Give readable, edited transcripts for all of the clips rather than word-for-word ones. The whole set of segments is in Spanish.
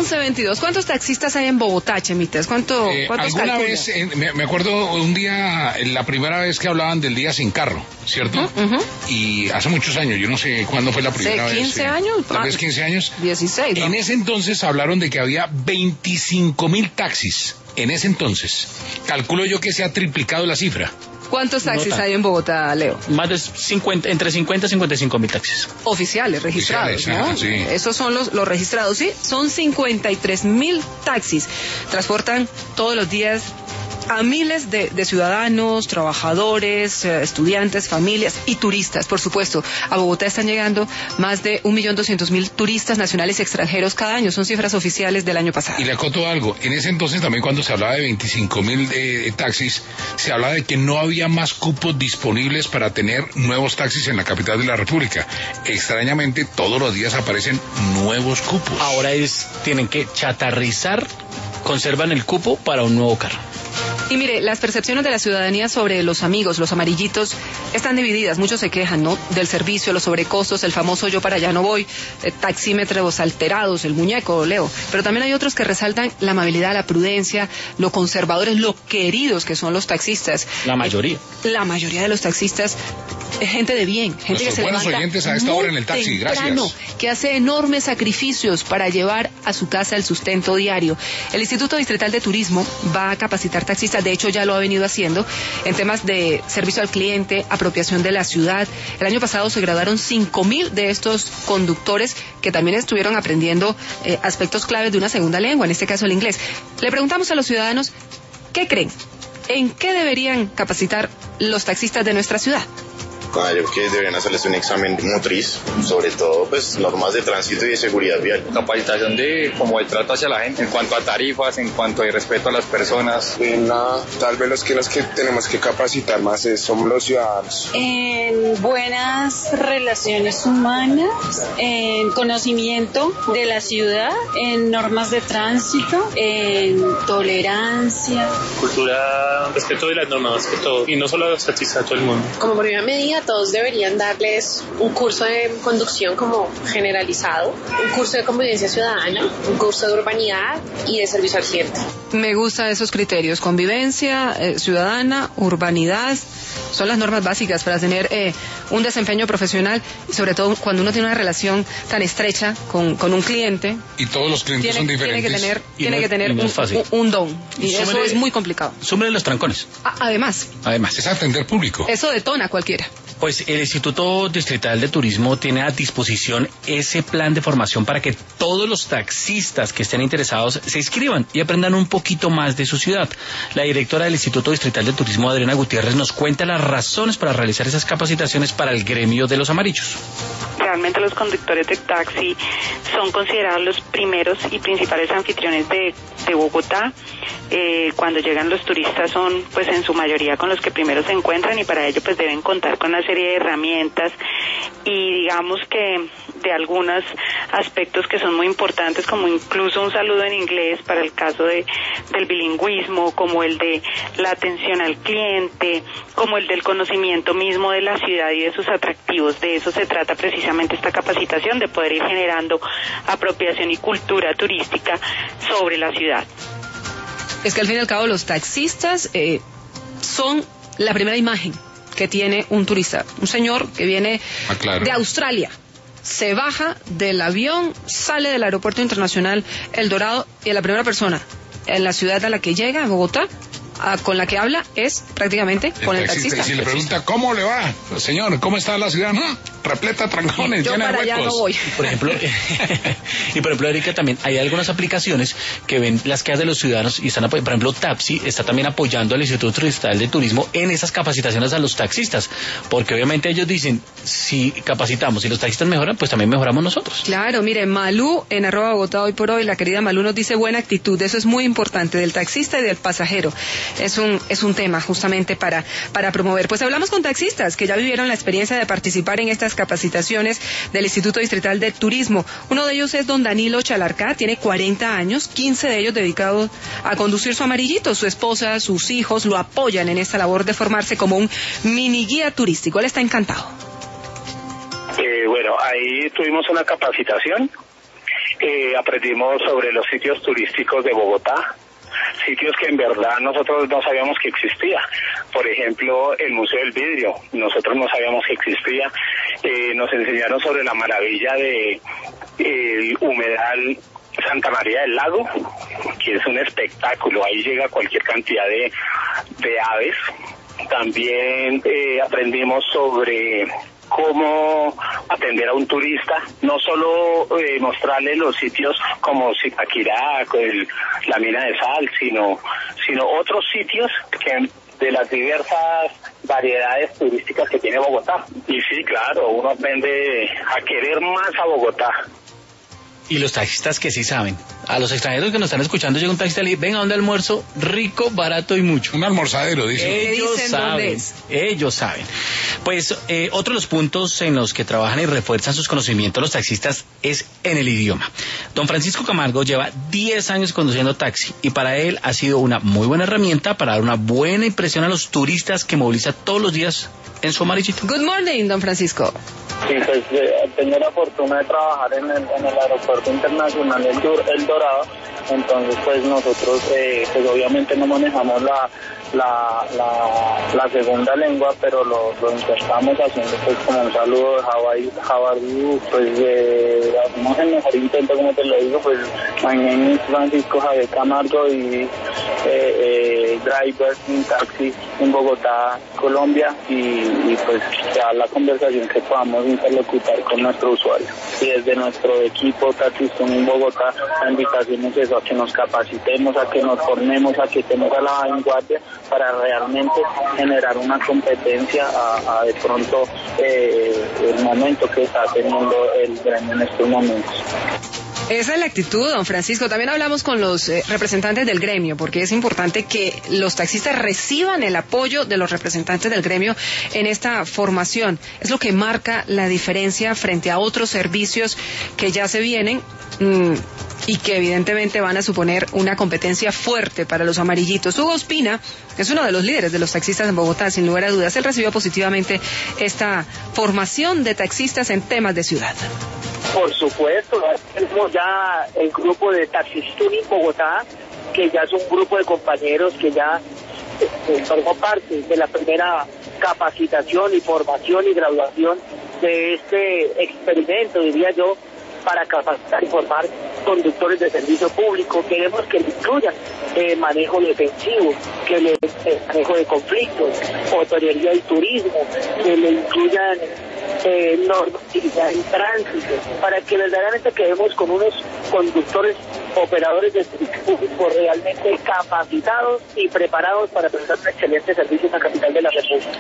11:22. ¿Cuántos taxistas hay en Bogotá, Chemitas? ¿Cuántos alguna calcula? vez, me acuerdo un día, la primera vez que hablaban del día sin carro, ¿cierto? Y hace muchos años, yo no sé cuándo fue la primera vez. 15 años. Tal vez 15 años. 16. ¿no? En ese entonces hablaron de que había 25.000 taxis. En ese entonces. Calculo yo que se ha triplicado la cifra. ¿Cuántos taxis hay en Bogotá, Leo? Más de 50, entre 50 y 55.000 taxis. Oficiales, registrados, ¿no? Sí. Esos son los registrados, ¿sí? Son 53.000 taxis. Transportan todos los días a miles de ciudadanos, trabajadores, estudiantes, familias y turistas, por supuesto. A Bogotá están llegando más de 1.200.000 turistas nacionales y extranjeros cada año. Son cifras oficiales del año pasado. Y le acoto algo. En ese entonces también cuando se hablaba de 25.000 taxis, se hablaba de que no había más cupos disponibles para tener nuevos taxis en la capital de la República. Extrañamente, todos los días aparecen nuevos cupos. Ahora tienen que chatarrizar, conservan el cupo para un nuevo carro. Y mire, las percepciones de la ciudadanía sobre los amigos, los amarillitos, están divididas. Muchos se quejan, ¿no? Del servicio, los sobrecostos, el famoso yo para allá no voy, taxímetros alterados, el muñeco, Leo. Pero también hay otros que resaltan la amabilidad, la prudencia, lo conservadores, lo queridos que son los taxistas. La mayoría. La mayoría de los taxistas es gente de bien, gente que se levanta buenos oyentes a esta hora en el taxi, temprano, gracias. que hace enormes sacrificios para llevar a su casa el sustento diario. El Instituto Distrital de Turismo va a capacitar taxistas, de hecho ya lo ha venido haciendo, en temas de servicio al cliente, apropiación de la ciudad. El año pasado se graduaron 5.000 de estos conductores que también estuvieron aprendiendo aspectos claves de una segunda lengua, en este caso el inglés. Le preguntamos a los ciudadanos, ¿qué creen? ¿En qué deberían capacitar los taxistas de nuestra ciudad? Yo creo que deberían hacerles un examen motriz, sobre todo pues normas de tránsito y de seguridad vial. Capacitación de como el trato hacia la gente, en cuanto a tarifas, en cuanto a respeto a las personas. Tal vez los que tenemos que capacitar más somos los ciudadanos. En buenas relaciones humanas, en conocimiento de la ciudad, en normas de tránsito, en tolerancia. Cultura, respeto de las normas, más que todo, y no solo a los taxistas, a todo el mundo. Como primera medida, todos deberían darles un curso de conducción como generalizado, un curso de convivencia ciudadana, un curso de urbanidad y de servicio al cliente. Me gustan esos criterios, convivencia ciudadana, urbanidad, son las normas básicas para tener un desempeño profesional, y sobre todo cuando uno tiene una relación tan estrecha con un cliente. Y todos los clientes son diferentes. Tiene que tener un don, y eso es muy complicado. Súmele los trancones. Además. Es atender público. Eso detona a cualquiera. Pues el Instituto Distrital de Turismo tiene a disposición ese plan de formación para que todos los taxistas que estén interesados se inscriban y aprendan un poquito más de su ciudad. La directora del Instituto Distrital de Turismo, Adriana Gutiérrez, nos cuenta las razones para realizar esas capacitaciones para el gremio de los amarillos. Realmente los conductores de taxi son considerados los primeros y principales anfitriones de Bogotá. Cuando llegan los turistas son pues en su mayoría con los que primero se encuentran, y para ello pues deben contar con una serie de herramientas y digamos que de algunos aspectos que son muy importantes, como incluso un saludo en inglés para el caso del bilingüismo, como el de la atención al cliente, como el del conocimiento mismo de la ciudad y de sus atractivos. De eso se trata precisamente esta capacitación, de poder ir generando apropiación y cultura turística sobre la ciudad. Es que al fin y al cabo los taxistas son la primera imagen que tiene un turista. Un señor que viene de Australia, se baja del avión, sale del aeropuerto internacional El Dorado, y la primera persona en la ciudad a la que llega, en Bogotá, con la que habla es prácticamente con el taxista. Y si le pregunta cómo le va, señor, ¿cómo está la ciudad? No, repleta trancones, llena de huecos. Yo para allá no voy. Por ejemplo, Erika, también hay algunas aplicaciones que ven las quejas de los ciudadanos y están apoyando. Por ejemplo, Tapsi está también apoyando al Instituto Distrital de Turismo en esas capacitaciones a los taxistas, porque obviamente ellos dicen, si capacitamos y los taxistas mejoran, pues también mejoramos nosotros. Claro, mire, Malú en @Bogotá hoy por hoy, la querida Malú nos dice buena actitud. Eso es muy importante, del taxista y del pasajero. Es un tema justamente para promover. Pues hablamos con taxistas que ya vivieron la experiencia de participar en estas capacitaciones del Instituto Distrital de Turismo. Uno de ellos es don Danilo Chalarcá, tiene 40 años, 15 de ellos dedicados a conducir su amarillito. Su esposa, sus hijos lo apoyan en esta labor de formarse como un mini guía turístico. Él está encantado. Bueno, ahí tuvimos una capacitación aprendimos sobre los sitios turísticos de Bogotá, sitios que en verdad nosotros no sabíamos que existía. Por ejemplo, el Museo del Vidrio, nosotros no sabíamos que existía. Nos enseñaron sobre la maravilla de el humedal Santa María del Lago, que es un espectáculo, ahí llega cualquier cantidad de aves. También aprendimos sobre cómo atender a un turista, no solo mostrarle los sitios como Zipaquirá, la mina de sal, sino otros sitios de las diversas variedades turísticas que tiene Bogotá. Y sí, claro, uno aprende a querer más a Bogotá. Y los taxistas que sí saben. A los extranjeros que nos están escuchando llega un taxista y le dice, venga, ¿dónde almuerzo? Rico, barato y mucho. Un almorzadero, dice. Ellos saben. Pues otro de los puntos en los que trabajan y refuerzan sus conocimientos los taxistas es en el idioma. Don Francisco Camargo lleva 10 años conduciendo taxi y para él ha sido una muy buena herramienta para dar una buena impresión a los turistas que moviliza todos los días en su amarillito. Good morning, don Francisco. Sí, pues tengo la fortuna de trabajar en el aeropuerto internacional El Dorado, entonces pues nosotros pues obviamente no manejamos la segunda lengua, pero lo intentamos haciendo pues como un saludo de how are you, pues hacemos el mejor intento, como te lo digo, pues my name is Francisco Javier Camargo y driver in taxi en Bogotá, Colombia, y pues ya la conversación que podamos interlocutar con nuestro usuario. Y desde nuestro equipo taxista en Bogotá, la invitación es eso, a que nos capacitemos, a que nos formemos, a que estemos a la vanguardia para realmente generar una competencia a de pronto el momento que está teniendo el gremio en estos momentos. Esa es la actitud, don Francisco. También hablamos con los representantes del gremio, porque es importante que los taxistas reciban el apoyo de los representantes del gremio en esta formación. Es lo que marca la diferencia frente a otros servicios que ya se vienen y que evidentemente van a suponer una competencia fuerte para los amarillitos. Hugo Ospina es uno de los líderes de los taxistas en Bogotá, sin lugar a dudas. Él recibió positivamente esta formación de taxistas en temas de ciudad. Por supuesto, tenemos ya el grupo de Taxi Tuning Bogotá, que ya es un grupo de compañeros que ya formó parte de la primera capacitación y formación y graduación de este experimento, diría yo, para capacitar y formar conductores de servicio público. Queremos que le incluyan manejo defensivo, que le manejo de conflictos, hotelería y turismo, que le incluyan normatividad en tránsito, para que verdaderamente quedemos con unos conductores, operadores de servicio público realmente capacitados y preparados para prestar un excelente servicio en la capital de la República.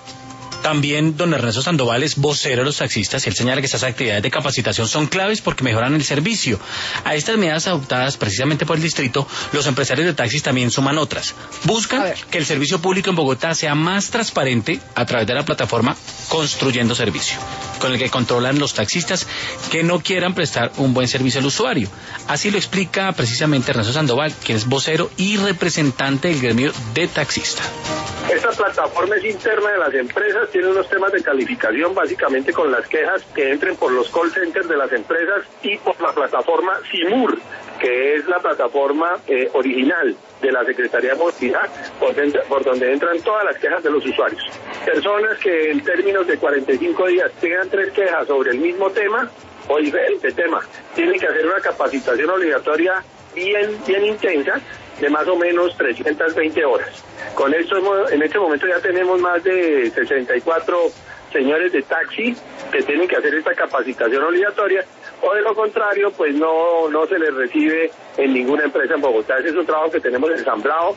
También don Ernesto Sandoval es vocero de los taxistas y él señala que estas actividades de capacitación son claves porque mejoran el servicio. A estas medidas adoptadas precisamente por el distrito, los empresarios de taxis también suman otras. Buscan que el servicio público en Bogotá sea más transparente a través de la plataforma Construyendo Servicio, con el que controlan los taxistas que no quieran prestar un buen servicio al usuario. Así lo explica precisamente Ernesto Sandoval, quien es vocero y representante del gremio de taxistas. Esta plataforma es interna de las empresas, tiene unos temas de calificación básicamente con las quejas que entren por los call centers de las empresas y por la plataforma CIMUR, que es la plataforma original de la Secretaría de Movilidad, por donde entran todas las quejas de los usuarios. Personas que en términos de 45 días tengan 3 quejas sobre el mismo tema o diferente tema, tienen que hacer una capacitación obligatoria bien intensa de más o menos 320 horas. Con esto en este momento ya tenemos más de 64 señores de taxi que tienen que hacer esta capacitación obligatoria, o de lo contrario pues no se les recibe en ninguna empresa en Bogotá. Ese es un trabajo que tenemos ensamblado.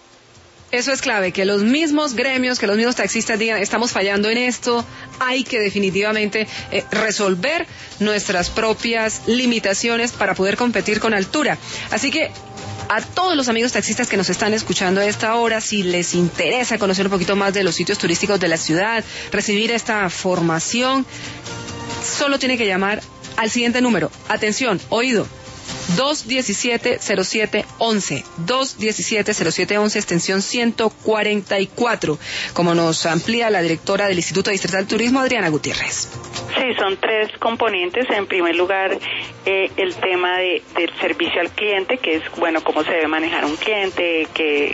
Eso es clave, que los mismos gremios, que los mismos taxistas digan, estamos fallando en esto, hay que definitivamente resolver nuestras propias limitaciones para poder competir con altura. Así que a todos los amigos taxistas que nos están escuchando a esta hora, si les interesa conocer un poquito más de los sitios turísticos de la ciudad, recibir esta formación, solo tiene que llamar al siguiente número. Atención, oído. 217-0711, 217-0711, extensión 144, como nos amplía la directora del Instituto Distrital de Turismo, Adriana Gutiérrez. Sí, son 3 componentes. En primer lugar, el tema del servicio al cliente, que es, bueno, cómo se debe manejar un cliente,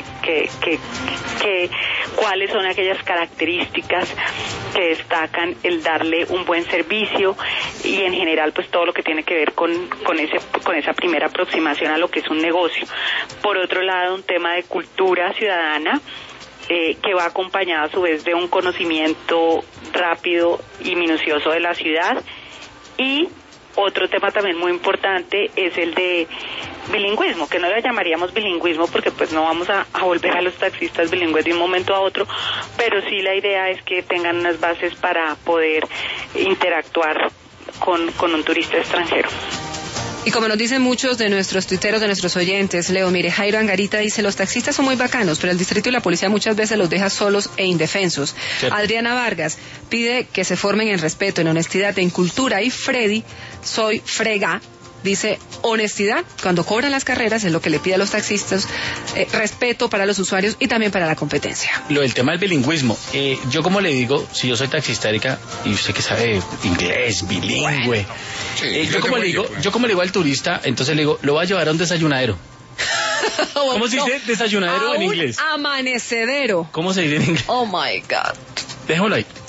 cuáles son aquellas características que destacan el darle un buen servicio y en general pues todo lo que tiene que ver con esa primera aproximación a lo que es un negocio. Por otro lado, un tema de cultura ciudadana, que va acompañado a su vez de un conocimiento rápido y minucioso de la ciudad. Y otro tema también muy importante es el de bilingüismo, que no le llamaríamos bilingüismo porque pues no vamos a volver a los taxistas bilingües de un momento a otro, pero sí la idea es que tengan unas bases para poder interactuar con un turista extranjero. Y como nos dicen muchos de nuestros tuiteros, de nuestros oyentes, Leo, mire, Jairo Angarita dice, los taxistas son muy bacanos, pero el distrito y la policía muchas veces los deja solos e indefensos. Cierto. Adriana Vargas pide que se formen en respeto, en honestidad, en cultura. Y Freddy, soy frega, dice, honestidad, cuando cobran las carreras, es lo que le pide a los taxistas, respeto para los usuarios y también para la competencia. Lo del tema del bilingüismo, yo como le digo, si yo soy taxista, Erika, y usted que sabe inglés, bilingüe, bueno. Sí, yo como le digo al turista, entonces le digo, lo voy a llevar a un desayunadero. ¿Cómo se dice desayunadero en inglés? Amanecedero. ¿Cómo se dice en inglés? Oh my God. Déjalo ahí.